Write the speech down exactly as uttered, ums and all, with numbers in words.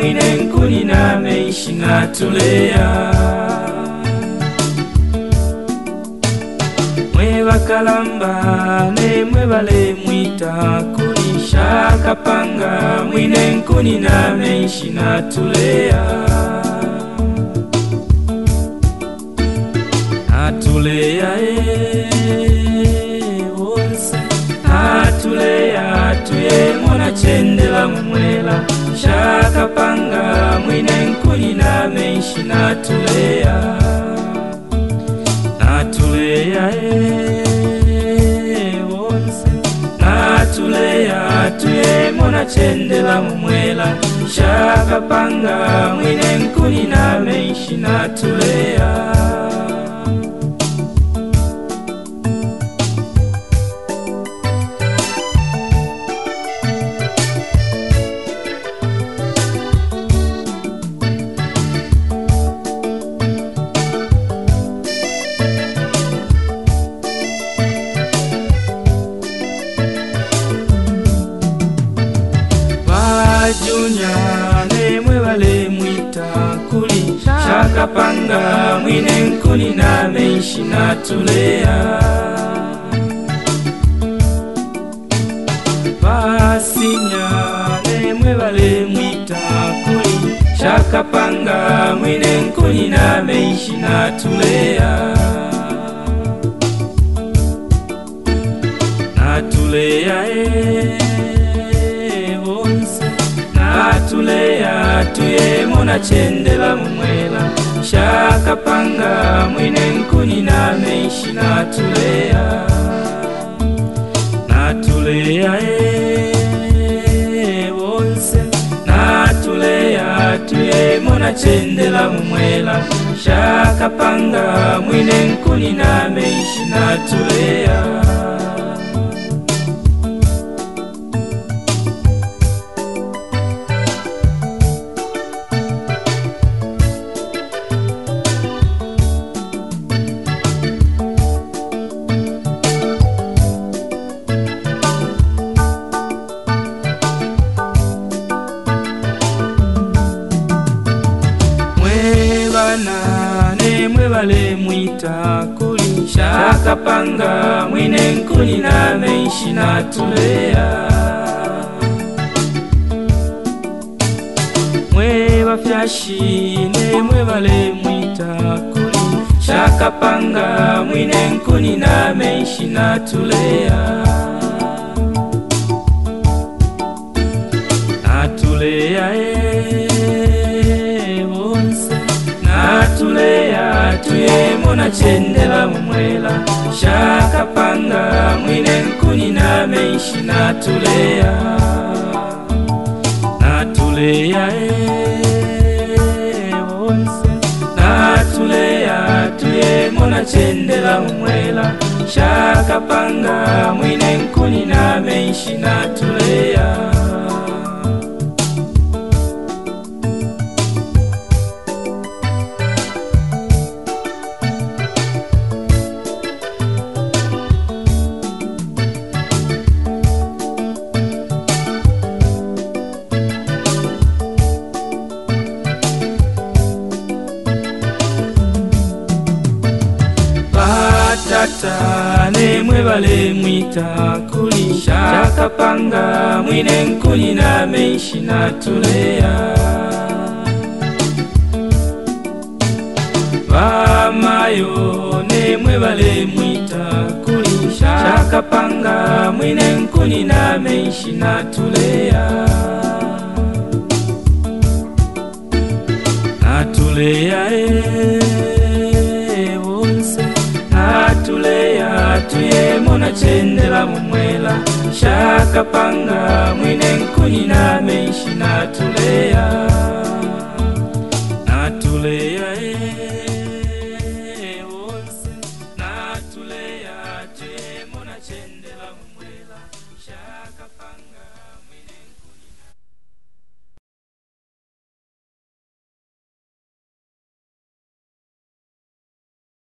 mwine nkuni name ishi natulea. Mwe bakalamba ne mwe bale mwita kuli Shakapanga mwine nkuni name ishi natulea. Natulea e wonse natulea tuye mwana chendela mwela Shakapanga mwine nkuni name ishi natulea. Natulea e wonse natulea tuye mwana chendela mwela Shakapanga mwine nkuni name ishi natulea. Junya ne mwe bale mwita kuli Shakapanga mwine nkuni name ishi natulea. Basinya ne mwe bale mwita kuli Shakapanga mwine nkuni name ishi natulea. Natulea e natulea tuye mwana chendela mwela Shakapanga mwine nkuni name ishi natulea. Natulea e wonse natulea tuye mwana chendela mwela Shakapanga mwine nkuni name ishi natulea. Ne mwe bale mwita kuli Shakapanga mwine nkuni name ishi natulea. Mwe bafyashi ne mwe bale mwita kuli Shakapanga mwine nkuni name ishi natulea. Natulea e natulea tuye mwana chendela mwela Shakapanga mwine nkuni name ishi natulea. Natulea e wonse natulea tuye mwana chendela mwela Shakapanga mwine nkuni name ishi natulea. Tata ne mwe bale mwita kuli Shakapanga mwine nkuni name ishi natulea. Bamayo ne mwe bale mwita kuli Shakapanga mwine nkuni name ishi natulea. Natulea e natulea tuye mwana chendela mwela Shakapanga mwine nkuni name ishi natulea.